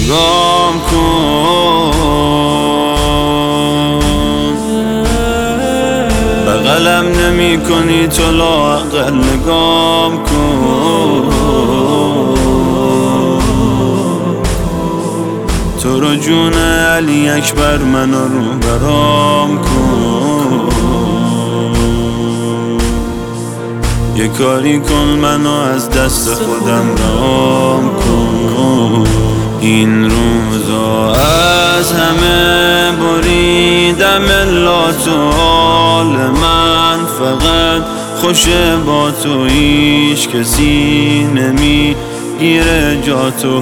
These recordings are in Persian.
نگام کن، بغلم نمی کنی تو لااقل نگام کن. تو رو جون علی اکبر منو رو برام کن. یه کاری کن منو از دست خودم رام کن. این روزا از همه بریدم الا تو حال من فقط خوشه با تو، هیچ کسی نمیگیره جا تو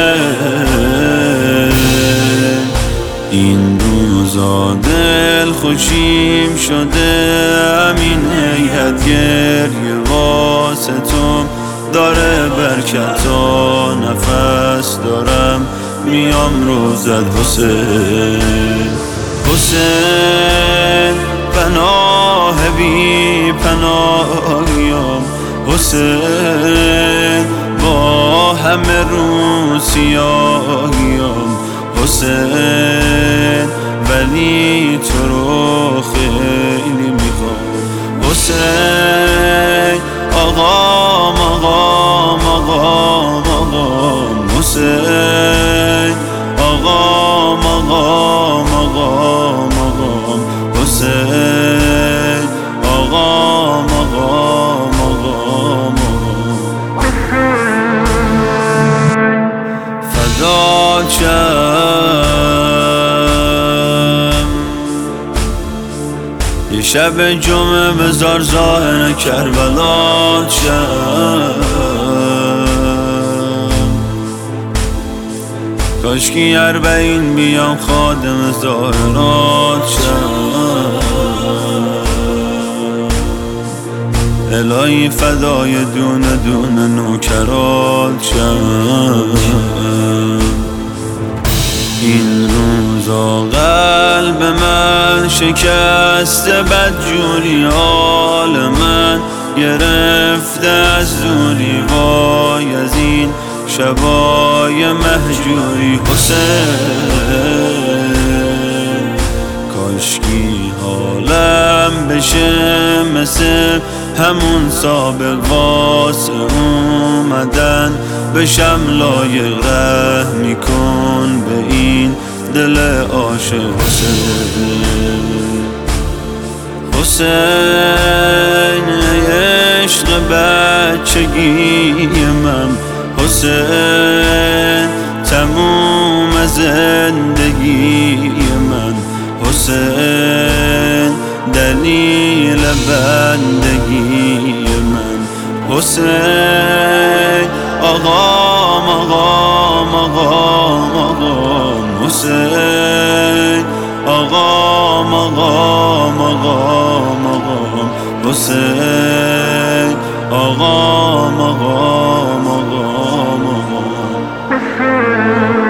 حسین. این روزا دل خوشیم شده، همین هیئت گریه واسه تو داره برکت تا نفس دارم میام روزت حسین. حسین پناه بی پناهیم، حسین با همه رو سیاهیم، حسین ولی تو رو خیلی میخوام. حسین آقام آقام آقام آقام، حسین آقام آقام آقام آقام، حسین آقام آقام آقام آقام. فدات شم یه شب جمعه بذار ظاهر کربلات شم، کاشکی 40 بیام خادم ظاهرات شم. الهی فدای دونه دونه نوکرات شم. این روزا قلب من شکسته، بدجوری حال من گرفته از دوری، وای از این شبای مهجوری. حسین کاشکی حالم بشه مثل همون سابق، واسه اومدن بشم لایق، رحمی کن به این دل عاشق. حسین حسین عشق بچگی من، حسین تموم زندگی من، حسین دلیل بندگی من، حسین آقام آقام آقام آقام، حسین آقام آقام آقام آقام، حسین آقام آقام آقام آقام.